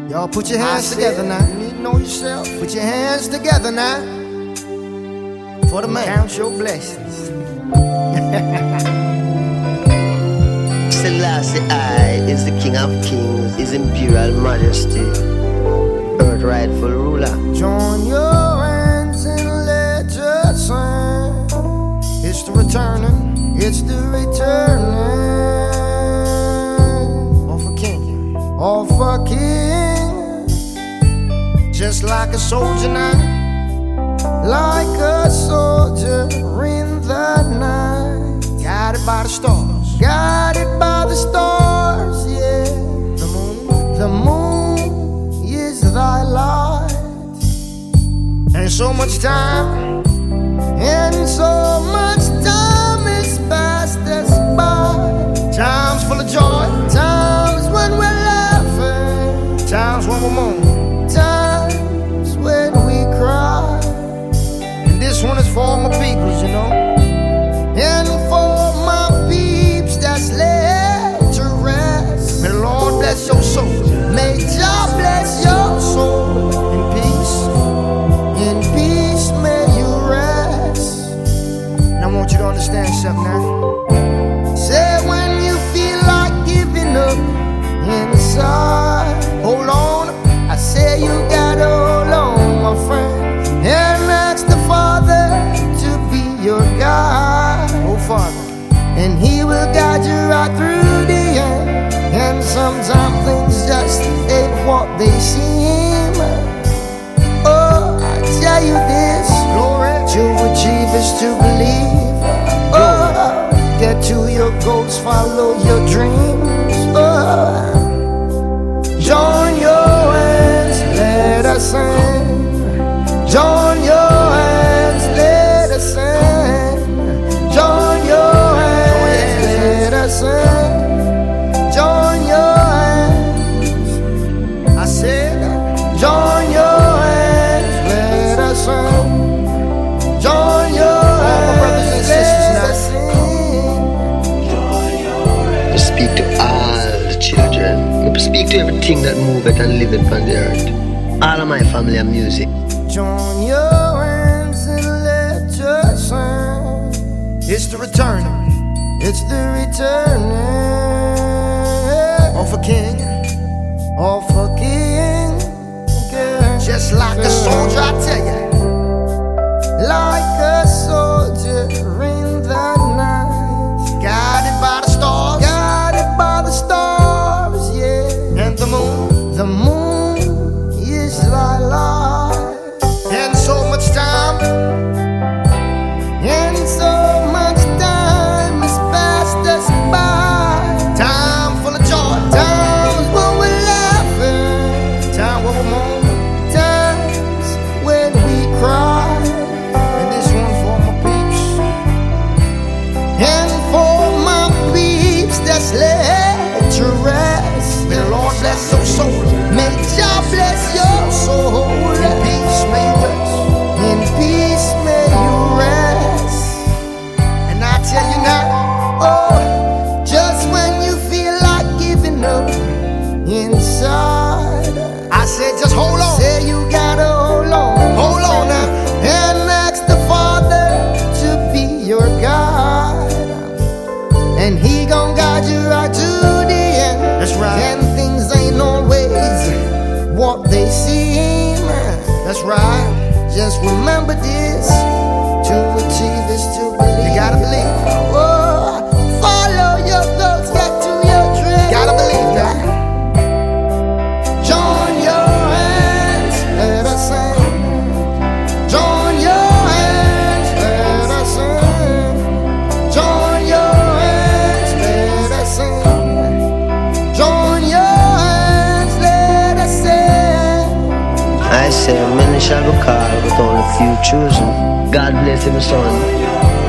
Y'all put your hands together now. You need to know yourself. Put your hands together now. For the man. Count your blessings. Selassie I is the King of Kings, His Imperial Majesty, earth rightful ruler. Join your hands and let us sing. It's the returning, it's the returning of a king, of a king. Just like a soldier now, like a soldier in the night, guided by the stars, guided by the stars, yeah. The moon is thy light. And so much time, and so much time is past us by. Times full of joy, times when we're laughing, times when we're mourning, times when we cry. And this one is for all my peoples, you know, and for my peeps that's laid to rest. May the Lord bless your soul, may God bless your soul. In peace may you rest. And I want you to understand something now. Say when you feel like giving up inside, hold on. I say you gotta hold on, my friend, and ask the Father to be your guide. Oh Father, and He will guide you right through the end. And sometimes things just ain't what they seem. Oh, I tell you this, glory, to achieve is to believe. Oh, get to your goals, follow your dreams. Oh, join your hands, let us sing. Join your hands, let us sing. Join your hands, let us sing. Join your hands. I said, join your hands, let us sing. Join your hands, let us sing. I speak to all the children. I speak to everything that moveth and liveth on the earth. All of my family and music. Join your hands and let us sing. It's the returning, it's the returning of a king, of a king. Just like a soldier, I tell you, like a soldier in the night, guided by the stars, guided by the stars, yeah. And the moon is thy light. And so much time, and so much time has passed us by. Time full of joy, times when we're laughing, time when we're mourning, times when we cry. And this one's for my peeps, and for my peeps that's laid to rest. May the Lord bless your soul, may God bless your soul. In peace may you rest, in peace may you rest. And I tell you now, oh, just when you feel like giving up inside, I said just hold on. Say you gotta hold on now, and ask the Father to be your guide. And He gon' guide you right to the end. That's right. And things ain't always what they seem. That's right. Just remember this, to achieve is to believe. You gotta believe. Oh, follow your goals, get to your dream. Gotta believe that. Join your hands, let us sing. Join your hands, let us sing. Join your hands, let us sing. Join your hands, let us sing. I say many shall be called, but only few chosen. God bless him, son.